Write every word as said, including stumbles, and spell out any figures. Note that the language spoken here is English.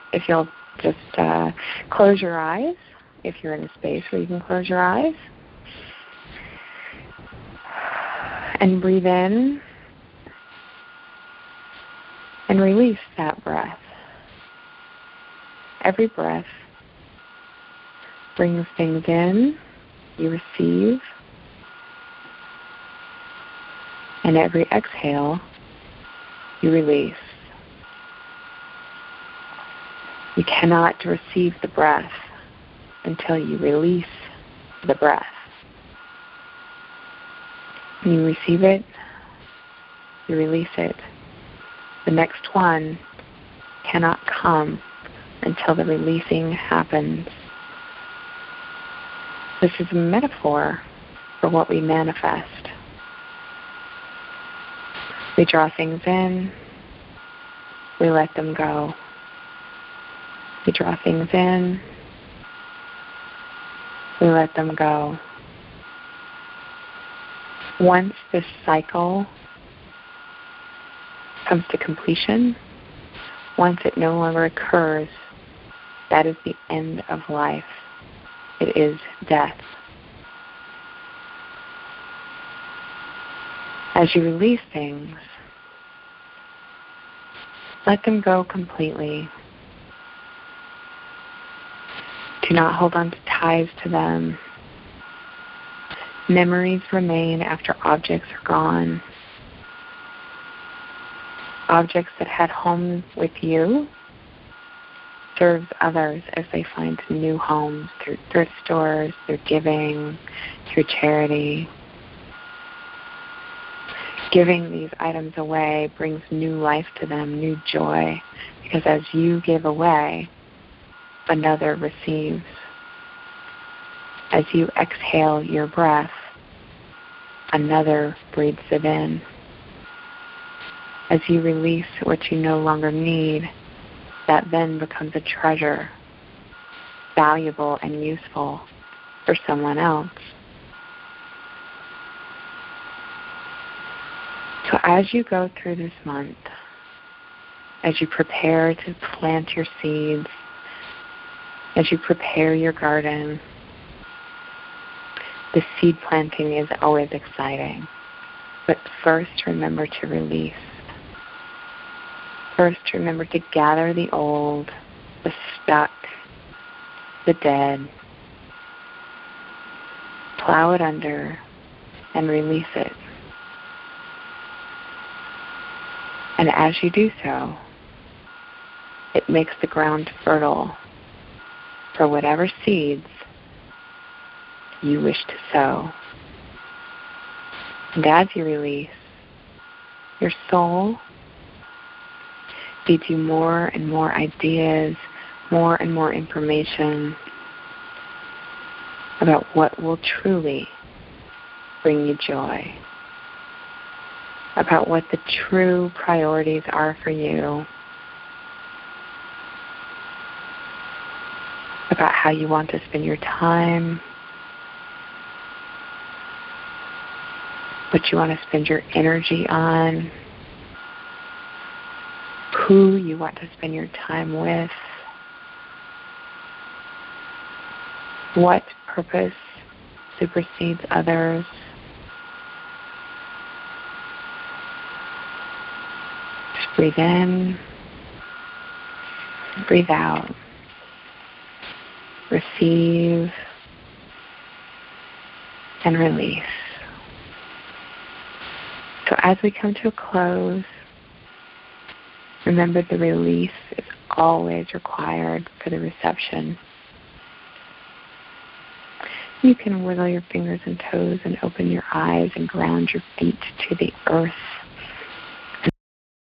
if you'll just uh, close your eyes, if you're in a space where you can close your eyes, and breathe in and release that breath. Every breath brings things in, you receive, and every exhale, you release. You cannot receive the breath until you release the breath. When you receive it, you release it. The next one cannot come until the releasing happens. This is a metaphor for what we manifest. We draw things in, we let them go. We draw things in, we let them go. Once this cycle comes to completion, once it no longer occurs, that is the end of life. It is death. As you release things, let them go completely. Do not hold on to ties to them. Memories remain after objects are gone. Objects that had homes with you serves others as they find new homes through thrift stores, through giving, through charity. Giving these items away brings new life to them, new joy, because as you give away, another receives. As you exhale your breath, another breathes it in. As you release what you no longer need, that then becomes a treasure, valuable and useful for someone else. So as you go through this month, as you prepare to plant your seeds, as you prepare your garden, the seed planting is always exciting. But first, remember to release. First, remember to gather the old, the stuck, the dead, plow it under, and release it. And as you do so, it makes the ground fertile for whatever seeds you wish to sow. And as you release, your soul feeds you more and more ideas, more and more information about what will truly bring you joy, about what the true priorities are for you, about how you want to spend your time, what you want to spend your energy on, who you want to spend your time with, what purpose supersedes others. Just breathe in, breathe out, receive, and release. So as we come to a close, remember the release is always required for the reception. You can wiggle your fingers and toes and open your eyes and ground your feet to the earth.